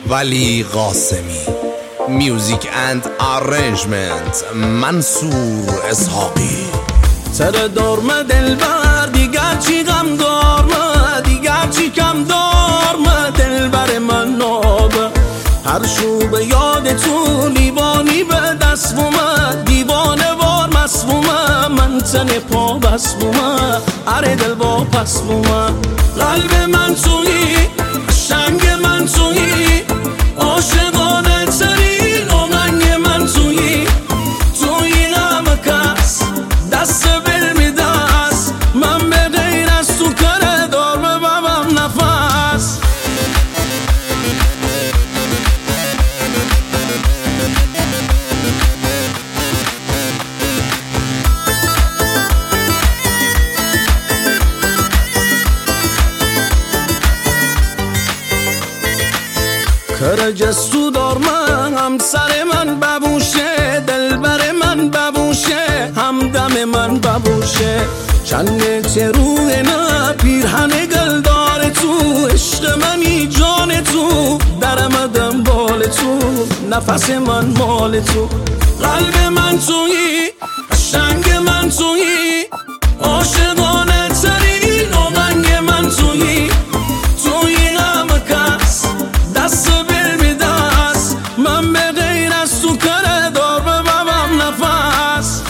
ولی قاسمی. میوزیک اند آرنجمنت منصور اسحاقی. سر دارم دلبر دیگر چی غم دارم، دیگر چی کم دارم، دلبر من نابه هر شو به یاد تو لیوانی به دست بومه، دیوانه وار مست بومه، من تن پا بس بومه، اره دل با پس بومه. قلب من تویی، شنگ من تویی، عاشقانه ترین آهنگ من تویی، تویی همه کس دست بل میدست، من به غیر از تو کره دار ببم نفس. کرجستو دار من همسر من ببوشه، دلبر من ببوشه، همدم من ببوشه، چند تروه نه پیرهن گلدار تو، عشق منی جان تو، درمدم بال تو، نفس من مال تو. قلب من تویی، شنگ من تویی، عاشقانه ترین آهنگ من تویی، تویی همه کس دست بل میدست، من به غیر از تو کره دار ببم نفس.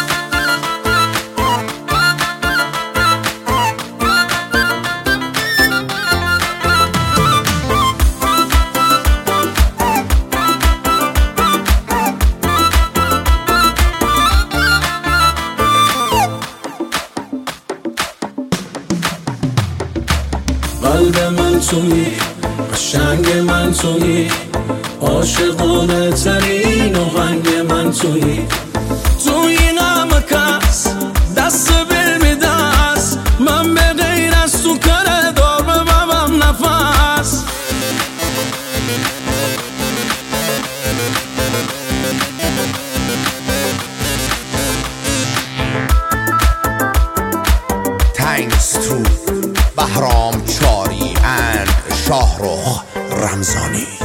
قلب من تویی، قشنگ من تویی، عاشقانه ترین آهنگ من تویی، تویی همه کس دست بل میدست، من به غیر از تو کره دار ببم نفس. Thanks to بهرام چاری and شاهرخ رمضانی.